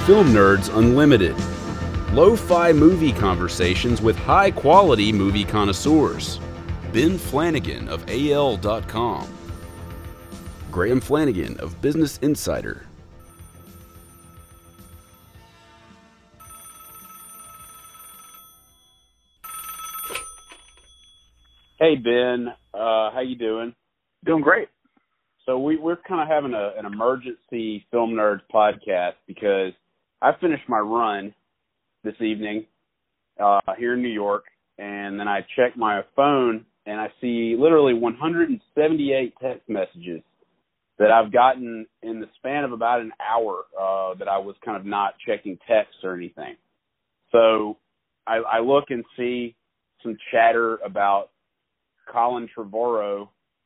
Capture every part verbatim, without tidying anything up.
Film Nerds Unlimited. Lo-fi movie conversations with high-quality movie connoisseurs. Ben Flanagan of A L dot com. Graham Flanagan of Business Insider. Hey, Ben. Uh, how you doing? Doing great. So we, we're kind of having a, an emergency Film Nerds podcast because I finished my run this evening uh, here in New York, and then I checked my phone, and I see literally one hundred seventy-eight text messages that I've gotten in the span of about an hour uh, that I was kind of not checking texts or anything. So I, I look and see some chatter about Colin Trevorrow,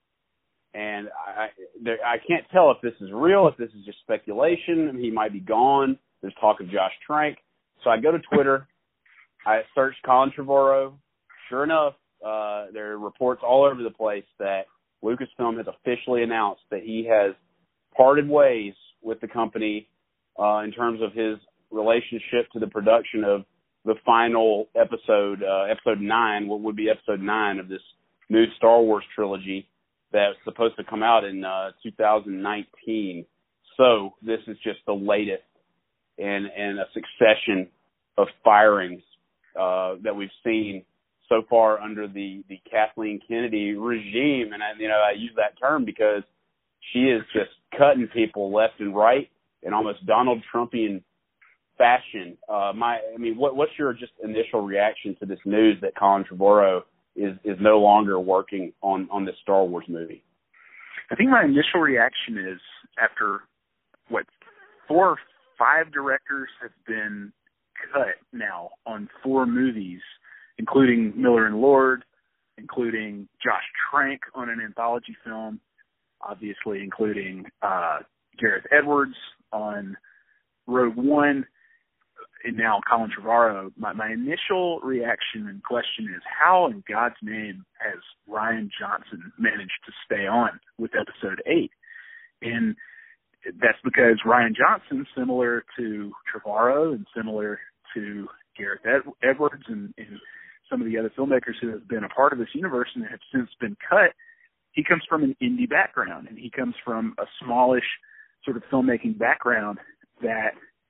and I, there, I can't tell if this is real, if this is just speculation. He might be gone. There's talk of Josh Trank. So I go to Twitter. I search Colin Trevorrow. Sure enough, uh, there are reports all over the place that Lucasfilm has officially announced that he has parted ways with the company uh, in terms of his relationship to the production of the final episode, uh, episode nine, what would be episode nine of this new Star Wars trilogy that's supposed to come out in uh, two thousand nineteen. So this is just the latest in, in a succession of firings uh, that we've seen so far under the, the Kathleen Kennedy regime. And, I, you know, I use that term because she is just cutting people left and right in almost Donald Trumpian fashion. Uh, my, I mean, what, what's your just initial reaction to this news that Colin Trevorrow is, is no longer working on, on this Star Wars movie? I think my initial reaction is after, what, four or five directors have been cut now on four movies, including Miller and Lord, including Josh Trank on an anthology film, obviously including uh, Gareth Edwards on Rogue One, and now Colin Trevorrow. My, my initial reaction and question is, how in God's name has Rian Johnson managed to stay on with episode eight? And that's because Rian Johnson, similar to Trevorrow and similar to Gareth Ed- Edwards and, and some of the other filmmakers who have been a part of this universe and have since been cut, he comes from an indie background, and he comes from a smallish sort of filmmaking background that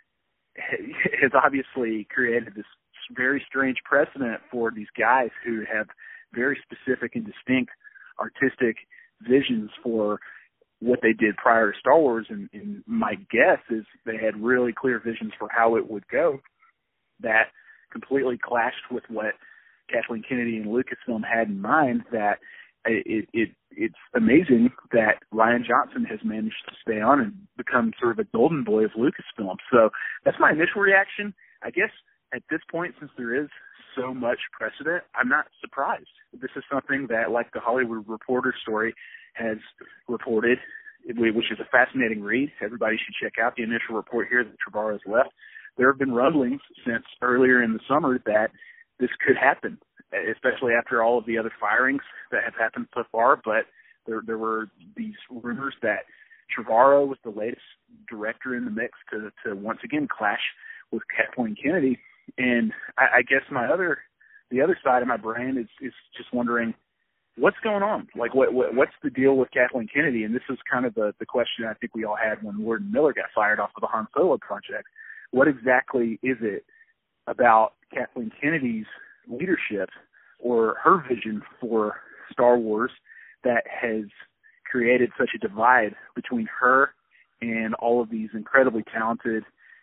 has obviously created this very strange precedent for these guys who have very specific and distinct artistic visions for what they did prior to Star Wars. And, and my guess is they had really clear visions for how it would go that completely clashed with what Kathleen Kennedy and Lucasfilm had in mind. That it, it it's amazing that Rian Johnson has managed to stay on and become sort of a golden boy of Lucasfilm. So that's my initial reaction. I guess at this point, since there is so much precedent, I'm not surprised. This is something that, like the Hollywood Reporter story has reported, which is a fascinating read. Everybody should check out the initial report here that Trevorrow has left. There have been rumblings since earlier in the summer that this could happen, especially after all of the other firings that have happened so far. But there, there were these rumors that Trevorrow was the latest director in the mix to, to once again clash with Kathleen Kennedy. And I, I guess my other, the other side of my brain is, is just wondering, what's going on? Like, what, what what's the deal with Kathleen Kennedy? And this is kind of the, the question I think we all had when Lord and Miller got fired off of the Han Solo project. What exactly is it about Kathleen Kennedy's leadership or her vision for Star Wars that has created such a divide between her and all of these incredibly talented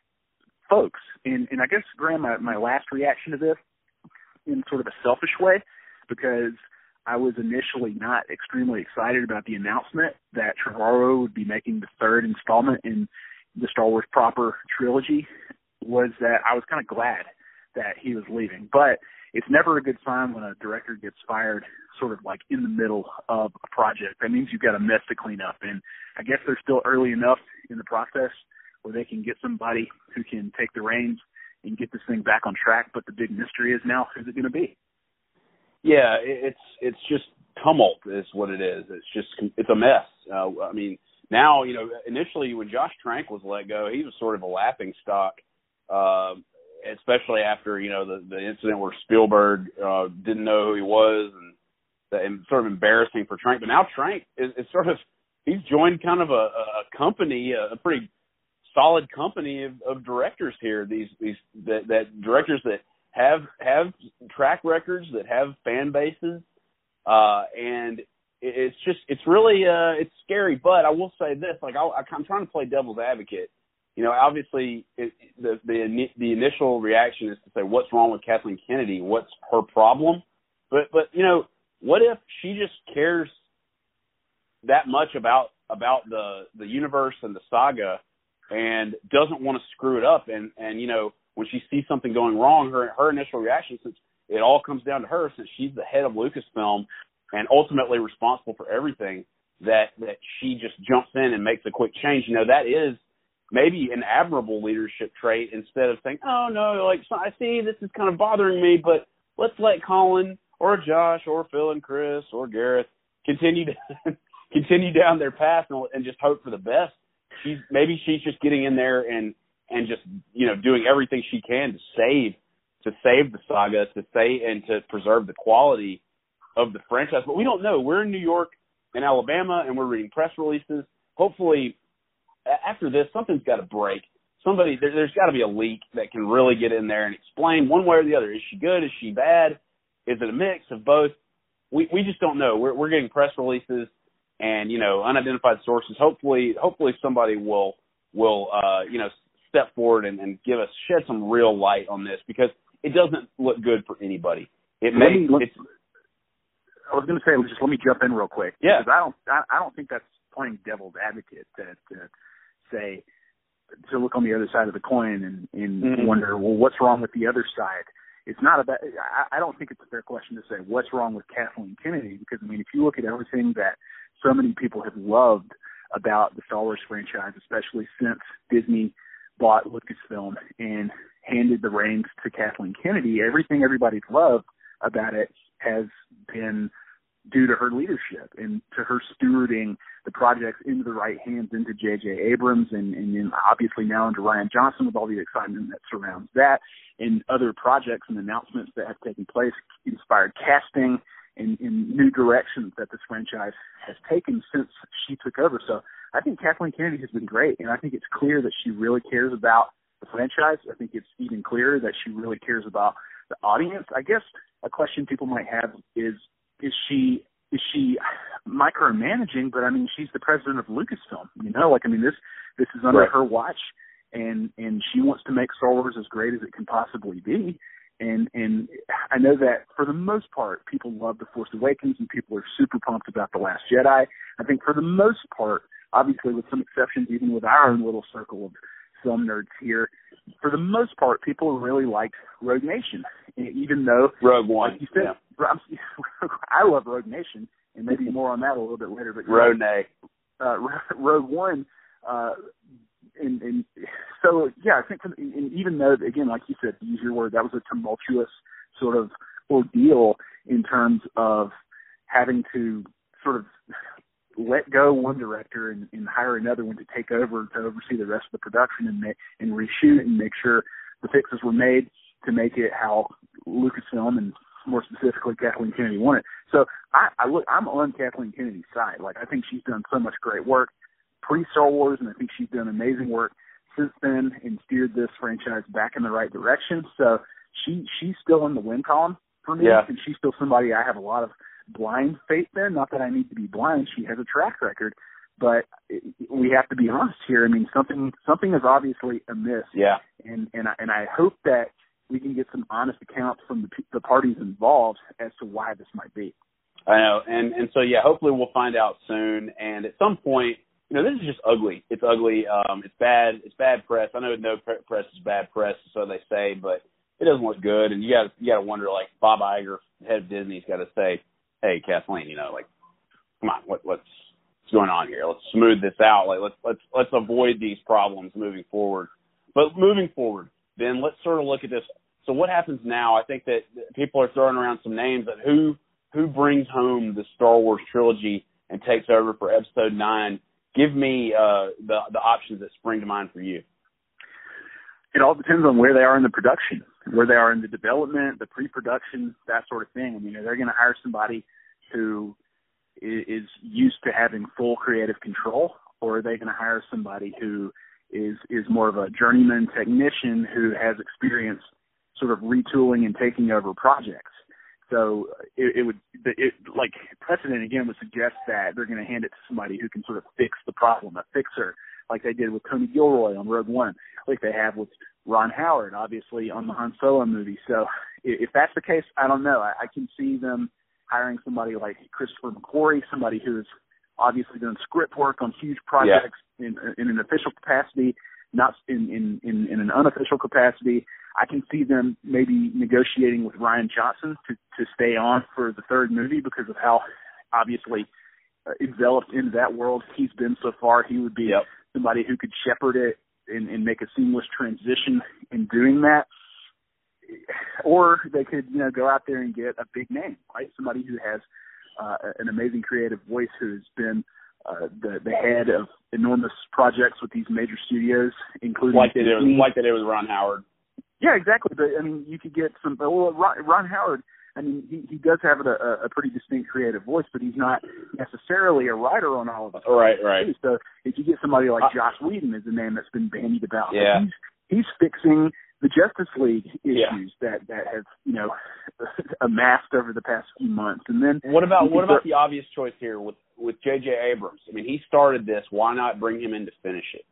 folks? And, and I guess, Graham, my, my last reaction to this, in sort of a selfish way, because I was initially not extremely excited about the announcement that Trevorrow would be making the third installment in the Star Wars proper trilogy, was that I was kind of glad that he was leaving. But it's never a good sign when a director gets fired sort of like in the middle of a project. That means you've got a mess to clean up. And I guess they're still early enough in the process where they can get somebody who can take the reins and get this thing back on track. But the big mystery is now, who's it going to be? Yeah, it's it's just tumult is what it is. It's just it's a mess. Uh, I mean, now, you know, initially when Josh Trank was let go, he was sort of a laughing stock uh, especially after, you know, the, the incident where Spielberg uh, didn't know who he was, and, and sort of embarrassing for Trank. But now Trank is, is sort of, he's joined kind of a, a company, a pretty solid company of, of directors here. These these that, that directors that have have track records, that have fan bases, uh, and it's just it's really uh, it's scary. But I will say this: like I, I'm trying to play devil's advocate. You know, obviously it, the the the initial reaction is to say, what's wrong with Kathleen Kennedy? What's her problem? But but you know, what if she just cares that much about about the the universe and the saga, and doesn't want to screw it up, and, and you know, when she sees something going wrong, her her initial reaction, since it all comes down to her, since she's the head of Lucasfilm and ultimately responsible for everything, that, that she just jumps in and makes a quick change. You know, that is maybe an admirable leadership trait, instead of saying, oh, no, like, so I see this is kind of bothering me, but let's let Colin or Josh or Phil and Chris or Gareth continue to continue down their path and, and just hope for the best. She's maybe she's just getting in there and, and just, you know, doing everything she can to save to save the saga, to say and to preserve the quality of the franchise. But we don't know. We're in New York and Alabama, and we're reading press releases. Hopefully, after this, something's got to break. Somebody there, there's got to be a leak that can really get in there and explain one way or the other. Is she good? Is she bad? Is it a mix of both? We we just don't know. We're we're getting press releases and, you know, unidentified sources. Hopefully, hopefully somebody will will uh, you know, step forward and, and give us shed some real light on this, because it doesn't look good for anybody. It let may. Me, let, it's, I was going to say, just let me jump in real quick. Yeah. Because I don't, I, I don't think that's playing devil's advocate to, to say, to look on the other side of the coin and, and mm-hmm. wonder, well, what's wrong with the other side? It's not about, I, I don't think it's a fair question to say, what's wrong with Kathleen Kennedy? Because, I mean, if you look at everything that so many people have loved about the Star Wars franchise, especially since Disney bought Lucasfilm and handed the reins to Kathleen Kennedy, everything everybody's loved about it has been due to her leadership and to her stewarding the projects into the right hands, into J J Abrams, and, and then obviously now into Rian Johnson, with all the excitement that surrounds that, and other projects and announcements that have taken place, inspired casting and, and new directions that this franchise has taken since she took over. So I think Kathleen Kennedy has been great, and I think it's clear that she really cares about the franchise. I think it's even clearer that she really cares about the audience. I guess a question people might have is, is she is she micromanaging? But I mean, she's the president of Lucasfilm. You know, like I mean, this this is under right. her watch, and and she wants to make Star Wars as great as it can possibly be. And and I know that for the most part, people love The Force Awakens, and people are super pumped about The Last Jedi. I think for the most part, obviously with some exceptions, even with our own little circle of film nerds here, for the most part, people really liked Rogue Nation, even though Rogue One. Like you said, yeah. I love Rogue Nation, and maybe more on that a little bit later. But Rogue know, uh, Rogue One, uh, and, and so yeah, I think, and even though again, like you said, to use your word, that was a tumultuous sort of ordeal in terms of having to sort of let go one director and, and hire another one to take over to oversee the rest of the production and make, and reshoot and make sure the fixes were made to make it how Lucasfilm and more specifically Kathleen Kennedy wanted. So I, I look, I'm on Kathleen Kennedy's side. Like I think she's done so much great work pre-Star Wars, and I think she's done amazing work since then and steered this franchise back in the right direction. So she she's still in the win column for me, yeah. and she's still somebody I have a lot of blind faith in. Not that I need to be blind. She has a track record, but we have to be honest here. I mean, something something is obviously amiss. Yeah. And and I, and I hope that we can get some honest accounts from the the parties involved as to why this might be. I know, and and so yeah, hopefully we'll find out soon. And at some point, you know, this is just ugly. It's ugly. Um, it's bad. It's bad press. I know no press is bad press, so they say, but it doesn't look good. And you got you got to wonder, like Bob Iger, head of Disney's got to say, hey, Kathleen, you know, like, come on, what, what's what's going on here? Let's smooth this out. Like, let's let's let's avoid these problems moving forward. But moving forward, then let's sort of look at this. So what happens now? I think that people are throwing around some names that who who brings home the Star Wars trilogy and takes over for Episode Nine. Give me uh, the the options that spring to mind for you. it all depends on where they are in the production, where they are in the development, the pre-production, that sort of thing. I mean, are they going to hire somebody who is used to having full creative control, or are they going to hire somebody who is is more of a journeyman technician who has experience sort of retooling and taking over projects? So it, it would, it, like precedent again would suggest that they're going to hand it to somebody who can sort of fix the problem, a fixer, like they did with Tony Gilroy on Rogue One, like they have with Ron Howard, obviously, on the Han Solo movie. So if that's the case, I don't know. I, I can see them hiring somebody like Christopher McQuarrie, somebody who's obviously done script work on huge projects yeah. in, in an official capacity, not in, in, in, in an unofficial capacity. I can see them maybe negotiating with Rian Johnson to, to stay on for the third movie because of how obviously uh, enveloped into that world he's been so far. He would be yep. somebody who could shepherd it and, and make a seamless transition in doing that. Or they could, you know, go out there and get a big name, right? Somebody who has uh, an amazing creative voice, who's been uh, the the head of enormous projects with these major studios, including like they did, like they did with Ron Howard. Yeah, exactly. But I mean, you could get some. Well, Ron, Ron Howard. I mean, he, he does have a, a pretty distinct creative voice, but he's not necessarily a writer on all of it. Right, right. So if you get somebody like Joss Whedon, is a name that's been bandied about. Yeah. He's he's fixing the Justice League issues yeah. that, that have, you know, amassed over the past few months. And then what about what about the obvious choice here with with J J Abrams? I mean, he started this. Why not bring him in to finish it?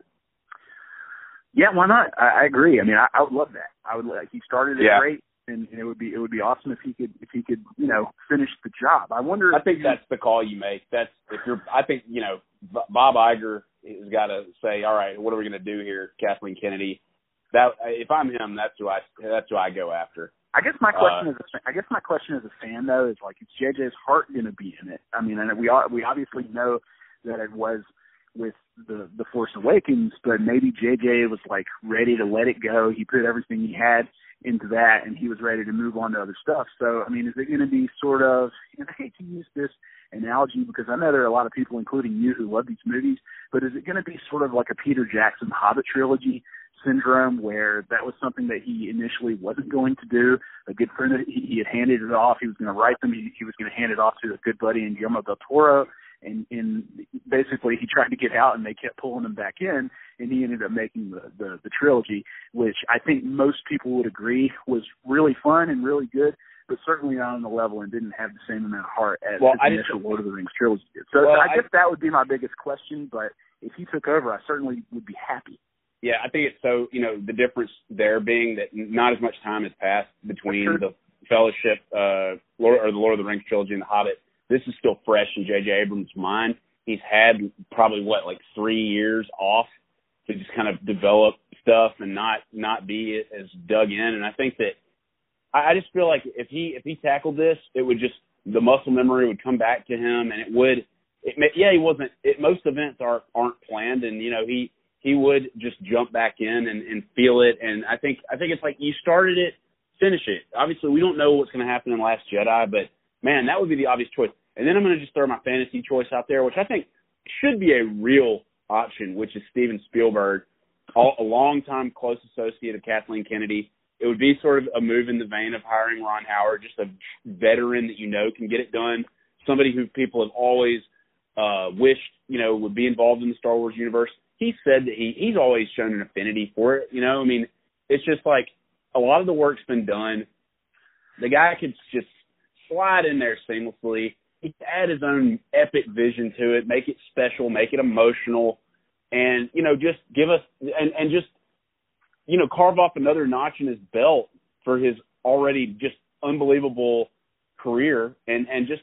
Yeah, why not? I, I agree. I mean, I, I would love that. I would like he started it yeah. great, and, and it would be it would be awesome if he could if he could you know finish the job. I wonder. I think that's the call you make. That's if you're. I think you know Bob Iger has got to say, all right, what are we going to do here, Kathleen Kennedy? That if I'm him, that's who I that's who I go after. I guess my question uh, is, I guess my question as a fan though is like, is J J's heart going to be in it? I mean, and we all, we obviously know that it was with the the Force Awakens, but maybe J J was like ready to let it go. He put everything he had into that, and he was ready to move on to other stuff. So, I mean, is it going to be sort of? And I hate to use this analogy because I know there are a lot of people, including you, who love these movies, but is it going to be sort of like a Peter Jackson Hobbit trilogy syndrome, where that was something that he initially wasn't going to do? A good friend, he, he had handed it off. He was going to write them. He, he was going to hand it off to a good buddy in Guillermo del Toro. And, and basically he tried to get out and they kept pulling him back in, and he ended up making the, the, the trilogy, which I think most people would agree was really fun and really good, but certainly not on the level and didn't have the same amount of heart as well, the initial Lord of the Rings trilogy did. So, well, so I, I guess I, that would be my biggest question, but if he took over, I certainly would be happy. Yeah, I think it's so, you know, the difference there being that not as much time has passed between sure. the Fellowship uh, Lord, or the Lord of the Rings trilogy and the Hobbit. This is still fresh in J J Abrams' mind. He's had probably, what, like three years off to just kind of develop stuff and not not be as dug in. And I think that I, I just feel like if he if he tackled this, it would just, the muscle memory would come back to him, and it would, it, yeah, he wasn't, it, most events aren't, aren't planned, and, you know, he, he would just jump back in and, and feel it. And I think I think it's like, you started it, finish it. Obviously, we don't know what's going to happen in Last Jedi, but, man, that would be the obvious choice. And then I'm going to just throw my fantasy choice out there, which I think should be a real option, which is Steven Spielberg, a long-time close associate of Kathleen Kennedy. It would be sort of a move in the vein of hiring Ron Howard, just a veteran that you know can get it done, somebody who people have always uh, wished, you know, would be involved in the Star Wars universe. He said that he, he's always shown an affinity for it. You know, I mean, it's just like a lot of the work's been done. The guy could just slide in there seamlessly. He could add his own epic vision to it, make it special, make it emotional, and, you know, just give us and, and just, you know, carve off another notch in his belt for his already just unbelievable career, and, and just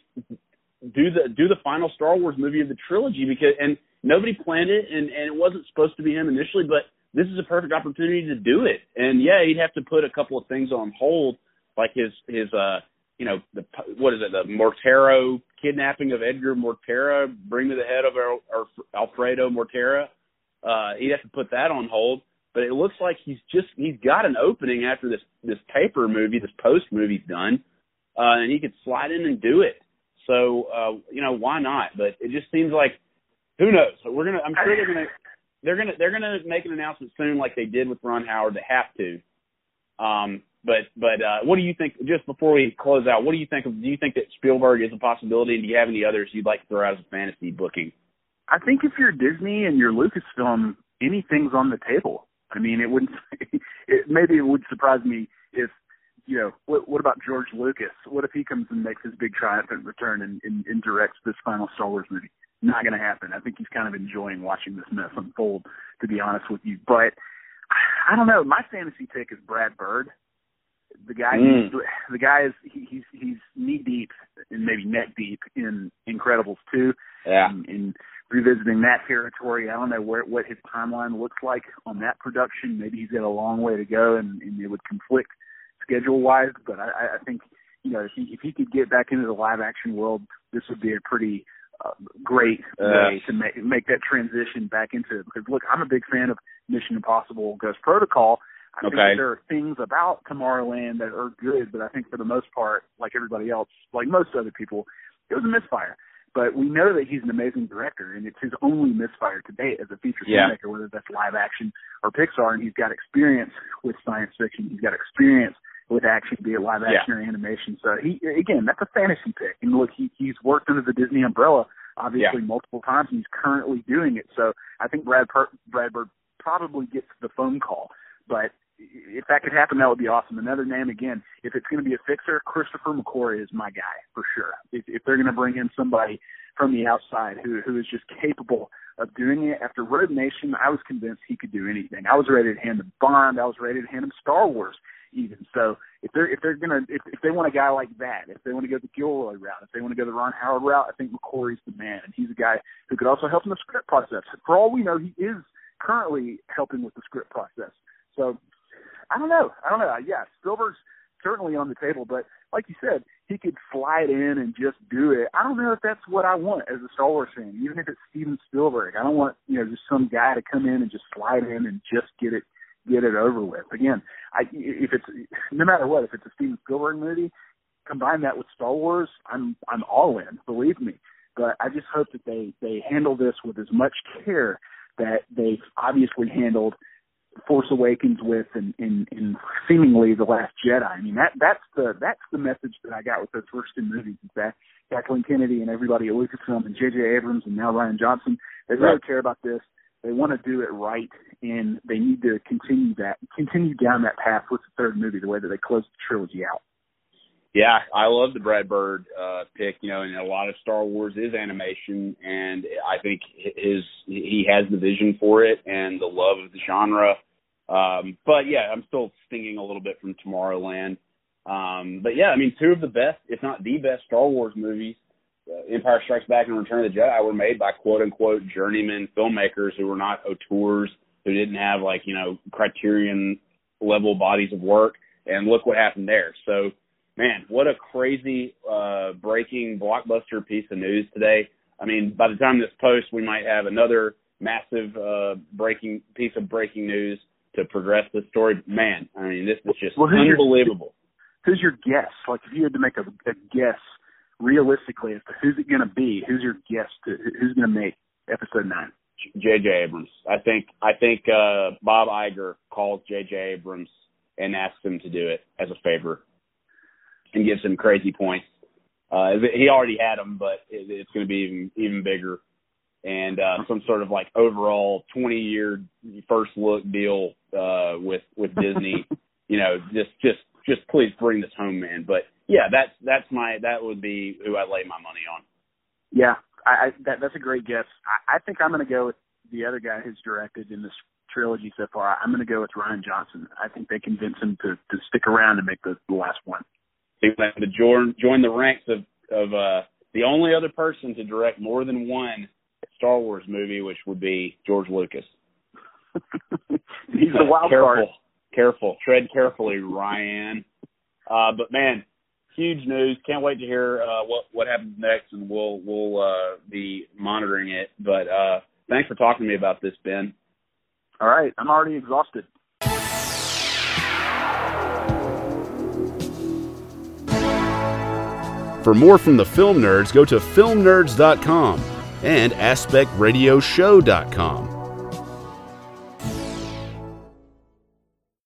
do the do the final Star Wars movie of the trilogy, because and nobody planned it, and, and it wasn't supposed to be him initially, but this is a perfect opportunity to do it. And yeah, he'd have to put a couple of things on hold, like his his uh you know, the, what is it, the Mortero kidnapping of Edgar Mortera, bring to the head of our, our Alfredo Mortera. Uh, he'd have to put that on hold. But it looks like he's just, he's got an opening after this, this paper movie, this post movie's done, uh, and he could slide in and do it. So, uh, you know, why not? But it just seems like, who knows? So we're going to, I'm sure they're going to, they're gonna they're gonna make an announcement soon, like they did with Ron Howard. They have to. Um, but but uh, what do you think? Just before we close out, what do you think of? Do you think that Spielberg is a possibility? And do you have any others you'd like to throw out as a fantasy booking? I think if you're Disney and you're Lucasfilm, anything's on the table. I mean, it wouldn't. It, maybe it would surprise me if, you know, what, what about George Lucas? What if he comes and makes his big triumphant return and, and, and directs this final Star Wars movie? Not going to happen. I think he's kind of enjoying watching this mess unfold, to be honest with you. But I don't know. My fantasy pick is Brad Bird. The guy, mm. the guy is he, he's he's knee deep and maybe neck deep in Incredibles two. Yeah. In, in revisiting that territory, I don't know where what his timeline looks like on that production. Maybe he's got a long way to go, and, and it would conflict schedule wise. But I, I think, you know, if he if he could get back into the live action world, this would be a pretty uh, great uh, way to make make that transition back into it. Because look, I'm a big fan of Mission Impossible: Ghost Protocol. I okay. think there are things about Tomorrowland that are good, but I think for the most part, like everybody else, like most other people, it was a misfire. But we know that he's an amazing director, and it's his only misfire to date as a feature yeah. filmmaker, whether that's live action or Pixar, and he's got experience with science fiction. He's got experience with action, be it live action yeah. or animation. So, he again, that's a fantasy pick. And look, he, he's worked under the Disney umbrella, obviously, yeah. multiple times, and he's currently doing it. So I think Brad, per- Brad Bird probably gets the phone call. But if that could happen, that would be awesome. Another name, again, if it's going to be a fixer, Christopher McQuarrie is my guy for sure. If, if they're going to bring in somebody from the outside who who is just capable of doing it, after Road Nation, I was convinced he could do anything. I was ready to hand him Bond. I was ready to hand him Star Wars even. So if they're if they're gonna if, if they want a guy like that, if they want to go the Gilroy route, if they want to go the Ron Howard route, I think McQuarrie's the man, and he's a guy who could also help in the script process. For all we know, he is currently helping with the script process. So I don't know. I don't know. Yeah, Spielberg's certainly on the table, but like you said, he could slide in and just do it. I don't know if that's what I want as a Star Wars fan, even if it's Steven Spielberg. I don't want, you know, just some guy to come in and just slide in and just get it get it over with. Again, I, if it's no matter what, if it's a Steven Spielberg movie, combine that with Star Wars, I'm I'm all in, believe me. But I just hope that they, they handle this with as much care that they've obviously handled Force Awakens with and, and, and seemingly The Last Jedi. I mean, that that's the that's the message that I got with those first two movies, is that Kathleen Kennedy and everybody at Lucasfilm and J J Abrams and now Rian Johnson, they really right. care about this. They want to do it right, and they need to continue that, continue down that path with the third movie, the way that they closed the trilogy out. Yeah, I love the Brad Bird uh, pick, you know, and a lot of Star Wars is animation, and I think his he has the vision for it and the love of the genre. Um, but, yeah, I'm still stinging a little bit from Tomorrowland. Um, but, yeah, I mean, two of the best, if not the best, Star Wars movies, uh, Empire Strikes Back and Return of the Jedi, were made by quote-unquote journeyman filmmakers who were not auteurs, who didn't have, like, you know, Criterion-level bodies of work. And look what happened there. So, man, what a crazy uh, breaking blockbuster piece of news today. I mean, by the time this posts, we might have another massive uh, breaking piece of breaking news to progress the story. Man, I mean, this is just well, who's unbelievable. Your, who's your guess? Like, if you had to make a, a guess realistically as to who's it going to be, who's your guess to who's going to make Episode nine? J J Abrams. I think I think uh, Bob Iger calls J J Abrams and asks him to do it as a favor and gives him crazy points. Uh, he already had them, but it, it's going to be even even bigger. And uh, some sort of like overall twenty-year first look deal uh, with with Disney. You know, just just just please bring this home, man. But yeah, that's that's my that would be who I lay my money on. Yeah, I, I that that's a great guess. I, I think I'm going to go with the other guy who's directed in this trilogy so far. I'm going to go with Rian Johnson. I think they convince him to to stick around and make the, the last one. He went to join join the ranks of of uh, the only other person to direct more than one Star Wars movie, which would be George Lucas. He's the wild careful, card. Careful, tread carefully, Ryan. Uh, but man, huge news! Can't wait to hear uh, what what happens next, and we'll we'll uh, be monitoring it. But uh, thanks for talking to me about this, Ben. All right, I'm already exhausted. For more from the Film Nerds, go to film nerds dot com and aspect radio show dot com.